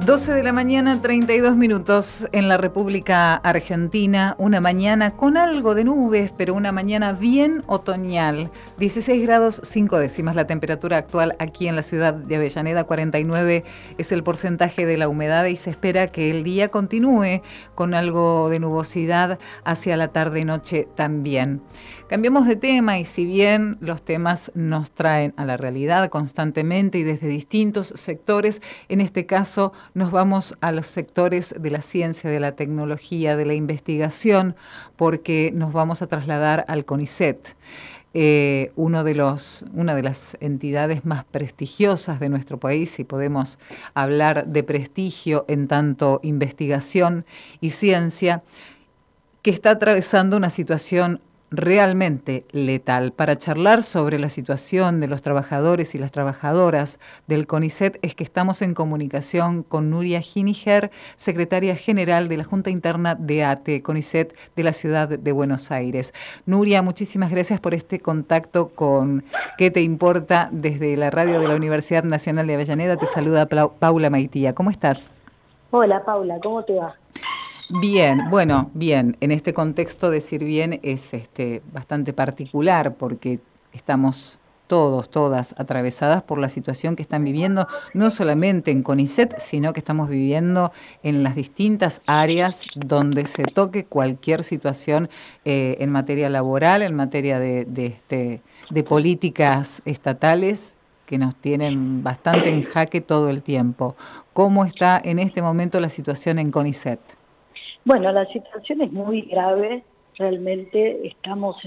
12 de la mañana, 32 minutos en la República Argentina. Una mañana con algo de nubes, pero una mañana bien otoñal. 16 grados 5 décimas la temperatura actual aquí en la ciudad de Avellaneda. 49 es el porcentaje de la humedad y se espera que el día continúe con algo de nubosidad hacia la tarde y noche también. Cambiamos de tema y si bien los temas nos traen a la realidad constantemente y desde distintos sectores, en este caso nos vamos a los sectores de la ciencia, de la tecnología, de la investigación, porque nos vamos a trasladar al CONICET. Una de las entidades más prestigiosas de nuestro país, si podemos hablar de prestigio en tanto investigación y ciencia, que está atravesando una situación realmente letal. Para charlar sobre la situación de los trabajadores y las trabajadoras del CONICET es que estamos en comunicación con Nuria Giniger, secretaria general de la Junta Interna de ATE, CONICET de la ciudad de Buenos Aires. Nuria, muchísimas gracias por este contacto con ¿Qué te importa? Desde la radio de la Universidad Nacional de Avellaneda. Te saluda Paula Maitía. ¿Cómo estás? Hola Paula, ¿cómo te va? Bien, bueno, bien. En este contexto decir bien es bastante particular porque estamos todas atravesadas por la situación que están viviendo, no solamente en CONICET, sino que estamos viviendo en las distintas áreas donde se toque cualquier situación en materia laboral, en materia de políticas estatales que nos tienen bastante en jaque todo el tiempo. ¿Cómo está en este momento la situación en CONICET? Bueno, la situación es muy grave, realmente estamos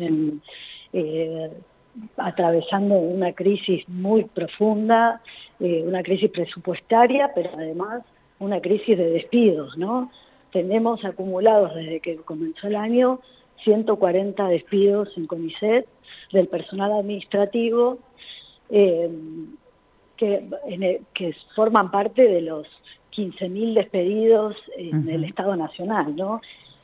atravesando una crisis muy profunda, una crisis presupuestaria, pero además una crisis de despidos, ¿no? Tenemos acumulados desde que comenzó el año 140 despidos en CONICET del personal administrativo, que forman parte de los 15.000 despedidos en el Estado Nacional, ¿no?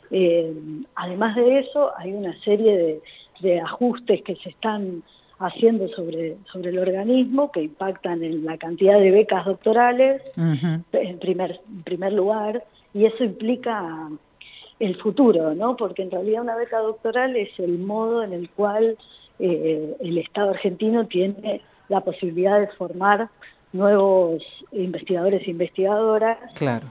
Además de eso, hay una serie de ajustes que se están haciendo sobre el organismo que impactan en la cantidad de becas doctorales, en primer lugar, y eso implica el futuro, ¿no? Porque en realidad una beca doctoral es el modo en el cual el Estado argentino tiene la posibilidad de formar nuevos investigadores e investigadoras. Claro.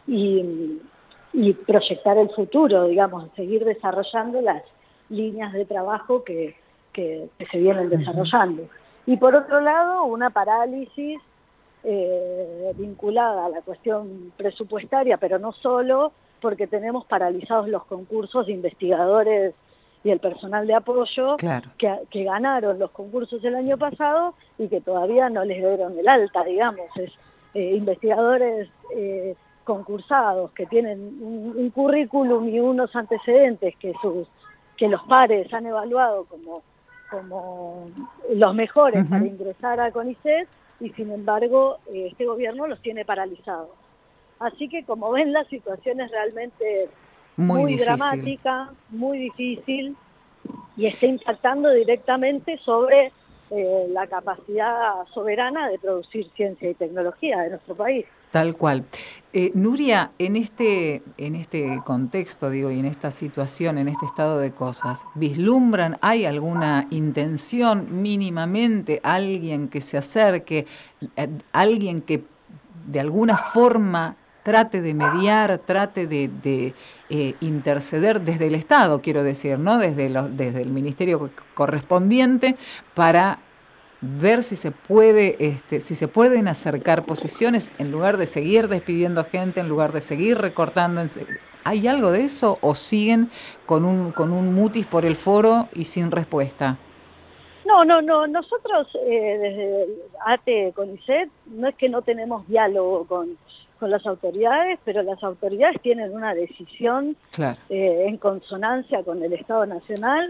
Y proyectar el futuro, digamos, seguir desarrollando las líneas de trabajo que se vienen desarrollando. Y por otro lado, una parálisis vinculada a la cuestión presupuestaria, pero no solo, porque tenemos paralizados los concursos de investigadores y el personal de apoyo, claro, que ganaron los concursos el año pasado y que todavía no les dieron el alta, digamos. Investigadores concursados que tienen un currículum y unos antecedentes que los pares han evaluado como los mejores para ingresar a CONICET, y sin embargo este gobierno los tiene paralizados. Así que, como ven, la situación es realmente muy dramática, muy difícil, y está impactando directamente sobre la capacidad soberana de producir ciencia y tecnología de nuestro país. Tal cual. Nuria, en este contexto, digo, y en esta situación, en este estado de cosas, ¿vislumbran, hay alguna intención mínimamente, alguien que se acerque, alguien que de alguna forma trate de mediar, trate de interceder desde el Estado, quiero decir, ¿no? Desde el ministerio correspondiente, para ver si se pueden acercar posiciones en lugar de seguir despidiendo gente, en lugar de seguir recortando? ¿Hay algo de eso o siguen con un mutis por el foro y sin respuesta? No. Nosotros desde ATE CONICET no es que no tenemos diálogo con las autoridades, pero las autoridades tienen una decisión, claro, en consonancia con el Estado Nacional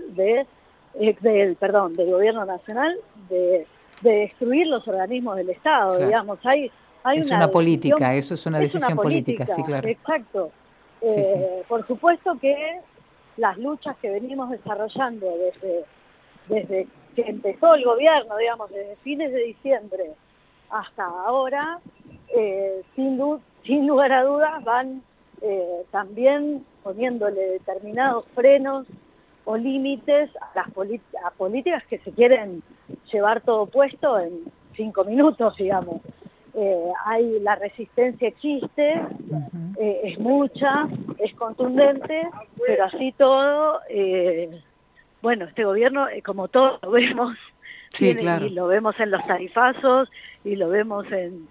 del Gobierno Nacional de destruir los organismos del Estado, claro. Digamos. Hay es una política, decisión, eso es una decisión política, sí, claro. Exacto. Sí. Por supuesto que las luchas que venimos desarrollando desde que empezó el gobierno, digamos, desde fines de diciembre hasta ahora, sin lugar a dudas van también poniéndole determinados frenos o límites a políticas que se quieren llevar todo puesto en 5 minutos, digamos. La resistencia existe, es mucha, es contundente, pero así todo, bueno, este gobierno, como todos lo vemos, sí, claro. y lo vemos en los tarifazos, y lo vemos en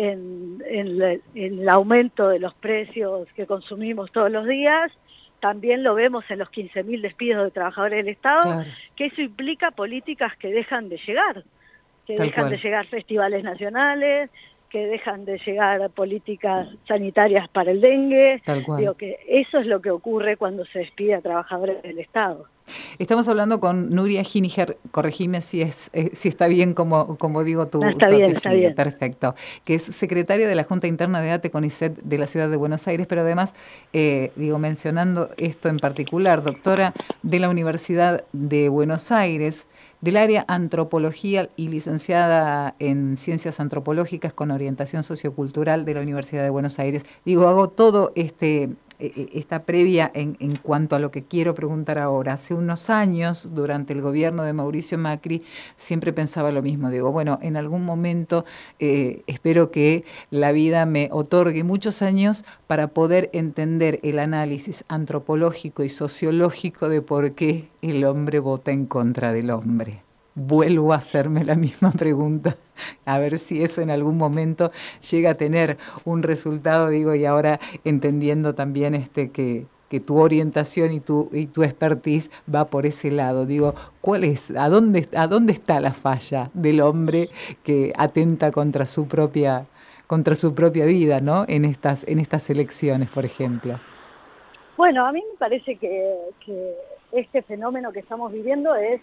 el aumento de los precios que consumimos todos los días, también lo vemos en los 15.000 despidos de trabajadores del Estado, Claro. que eso implica políticas que dejan de llegar, que Tal dejan cual. de llegar festivales nacionales, que dejan de llegar políticas sanitarias para el dengue. Tal cual. Digo que eso es lo que ocurre cuando se despide a trabajadores del Estado. Estamos hablando con Nuria Giniger, corregime si está bien como digo tu Bien, apellido. está bien. Perfecto. Que es secretaria de la Junta Interna de ATE CONICET de la Ciudad de Buenos Aires, pero además, mencionando esto en particular, doctora de la Universidad de Buenos Aires, del área Antropología y licenciada en Ciencias Antropológicas con orientación sociocultural de la Universidad de Buenos Aires. Hago todo esta previa en cuanto a lo que quiero preguntar ahora. Hace unos años, durante el gobierno de Mauricio Macri, siempre pensaba lo mismo. Bueno, en algún momento espero que la vida me otorgue muchos años para poder entender el análisis antropológico y sociológico de por qué el hombre vota en contra del hombre. Vuelvo a hacerme la misma pregunta, a ver si eso en algún momento llega a tener un resultado, y ahora entendiendo también que tu orientación y tu expertise va por ese lado. ¿Cuál es, a dónde está la falla del hombre que atenta contra su propia vida, ¿no? En estas elecciones, por ejemplo. Bueno, a mí me parece que este fenómeno que estamos viviendo es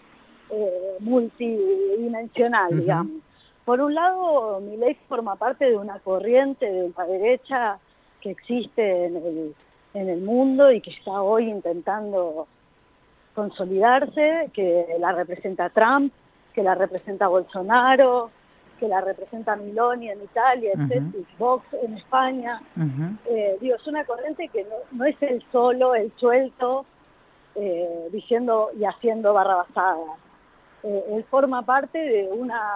multidimensional, digamos. Por un lado, Milei forma parte de una corriente de la derecha que existe en el mundo y que está hoy intentando consolidarse, que la representa Trump, que la representa Bolsonaro, que la representa Meloni en Italia, y Vox en España. Es una corriente que no es el solo, el suelto, diciendo y haciendo barrabasadas. Él forma parte de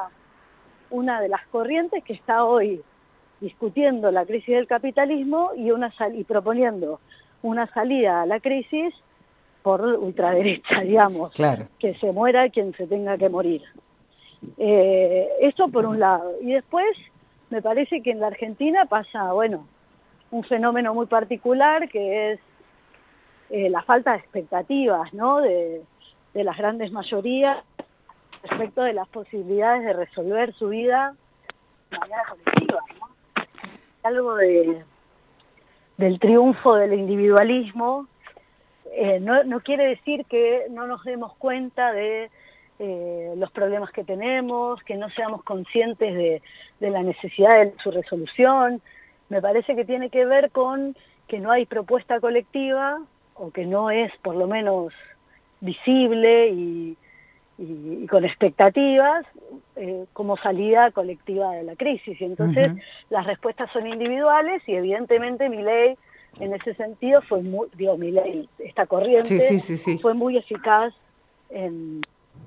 una de las corrientes que está hoy discutiendo la crisis del capitalismo y proponiendo una salida a la crisis por ultraderecha, digamos. Claro. Que se muera quien se tenga que morir. Eso por un lado. Y después me parece que en la Argentina pasa, un fenómeno muy particular que es la falta de expectativas, ¿no? de las grandes mayorías respecto de las posibilidades de resolver su vida de manera colectiva, ¿no? Algo del triunfo del individualismo no quiere decir que no nos demos cuenta de los problemas que tenemos, que no seamos conscientes de la necesidad de su resolución. Me parece que tiene que ver con que no hay propuesta colectiva, o que no es por lo menos visible y con expectativas como salida colectiva de la crisis. Y entonces las respuestas son individuales y evidentemente Milei en ese sentido fue esta corriente fue muy eficaz en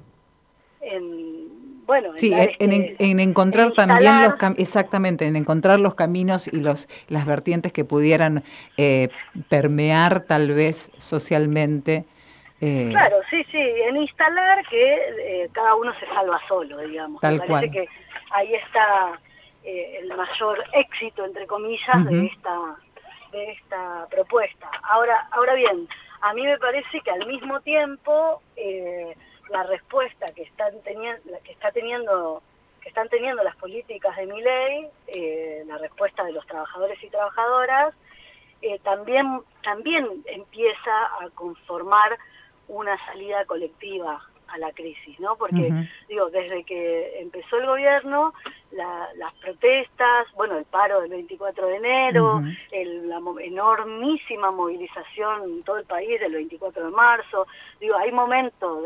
encontrar también exactamente, en encontrar los caminos y las vertientes que pudieran permear tal vez socialmente. Claro, sí, en instalar que cada uno se salva solo, digamos. Tal Me parece que ahí está el mayor éxito, entre comillas, de esta propuesta. Ahora bien, a mí me parece que al mismo tiempo la respuesta que están teniendo las políticas de Milei, la respuesta de los trabajadores y trabajadoras, también empieza a conformar una salida colectiva a la crisis, ¿no? Porque, desde que empezó el gobierno, las protestas, el paro del 24 de enero, la enormísima movilización en todo el país del 24 de marzo, hay momentos,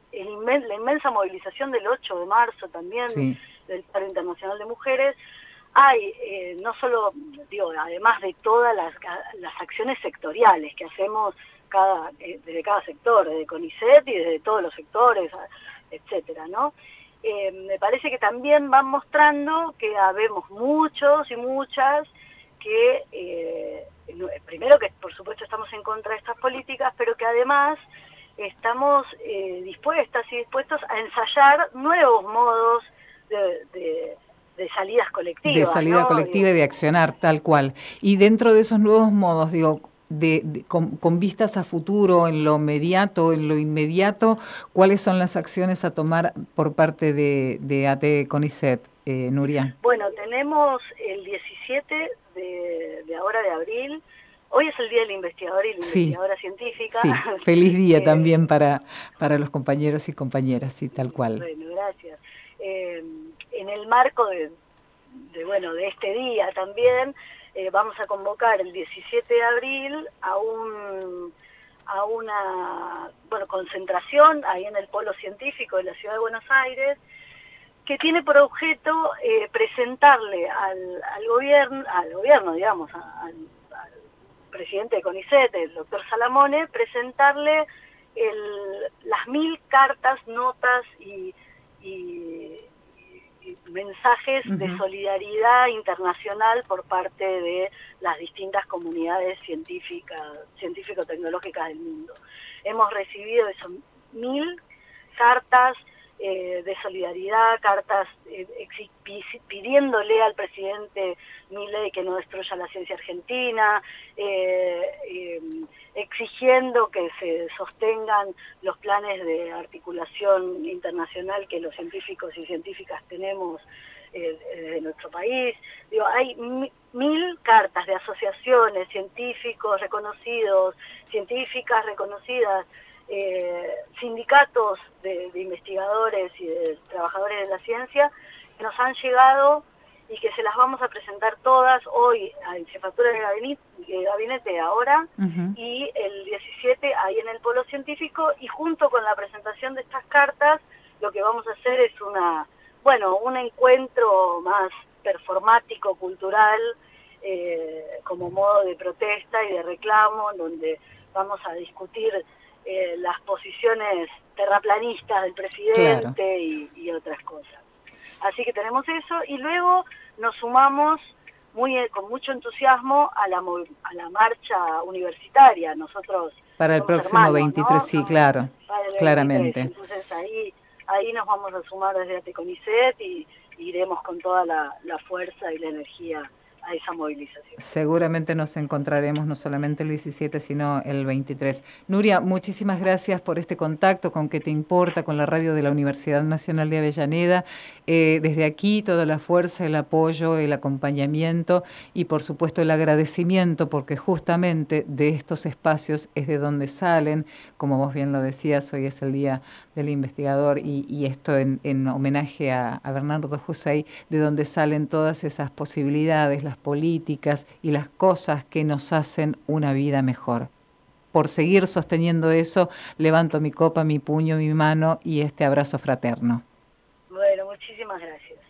la inmensa movilización del 8 de marzo también, del paro internacional de mujeres, hay, no solo, digo, además de todas las acciones sectoriales que hacemos desde cada sector, desde CONICET y desde todos los sectores, etcétera, ¿no? Me parece que también van mostrando que habemos muchos y muchas que, primero que por supuesto estamos en contra de estas políticas, pero que además estamos dispuestas y dispuestos a ensayar nuevos modos de salidas colectivas. De salida, ¿no?, colectiva y de accionar, tal cual. Y dentro de esos nuevos modos, digo, con vistas a futuro, en lo inmediato, ¿cuáles son las acciones a tomar por parte de AT CONICET, Nuria? Bueno, tenemos el 17 de ahora de abril. Hoy es el Día del Investigador y la Investigadora Científica. Sí, feliz día también para los compañeros y compañeras, sí, tal cual. Bueno, gracias. En el marco de este día también, vamos a convocar el 17 de abril a una concentración ahí en el Polo Científico de la Ciudad de Buenos Aires, que tiene por objeto presentarle al gobierno, digamos, al presidente de CONICET, el doctor Salamone, presentarle las 1000 cartas, notas y mensajes de solidaridad internacional por parte de las distintas comunidades científico-tecnológicas del mundo. Hemos recibido esas 1000 cartas de solidaridad, cartas pidiéndole al presidente Milei que no destruya la ciencia argentina, exigiendo que se sostengan los planes de articulación internacional que los científicos y científicas tenemos de nuestro país. Digo, hay 1000 cartas de asociaciones, científicos reconocidos, científicas reconocidas, sindicatos de investigadores y de trabajadores de la ciencia que nos han llegado y que se las vamos a presentar todas hoy en Jefatura de Gabinete ahora, y el 17 ahí en el Polo Científico, y junto con la presentación de estas cartas lo que vamos a hacer es un encuentro más performático, cultural, como modo de protesta y de reclamo, donde vamos a discutir las posiciones terraplanistas del presidente, claro, y otras cosas. Así que tenemos eso, y luego nos sumamos con mucho entusiasmo a la marcha universitaria. Nosotros para el próximo hermanos, 23, ¿no? Sí, claro, claramente. Entonces ahí nos vamos a sumar desde AT CONICET y iremos con toda la fuerza y la energía a esa movilización. Seguramente nos encontraremos no solamente el 17, sino el 23. Nuria, muchísimas gracias por este contacto con ¿Qué te importa?, con la radio de la Universidad Nacional de Avellaneda. Desde aquí toda la fuerza, el apoyo, el acompañamiento y por supuesto el agradecimiento, porque justamente de estos espacios es de donde salen, como vos bien lo decías, hoy es el Día del Investigador y esto en homenaje a Bernardo Hussein, de donde salen todas esas posibilidades, las políticas y las cosas que nos hacen una vida mejor. Por seguir sosteniendo eso, levanto mi copa, mi puño, mi mano y este abrazo fraterno. Bueno, muchísimas gracias.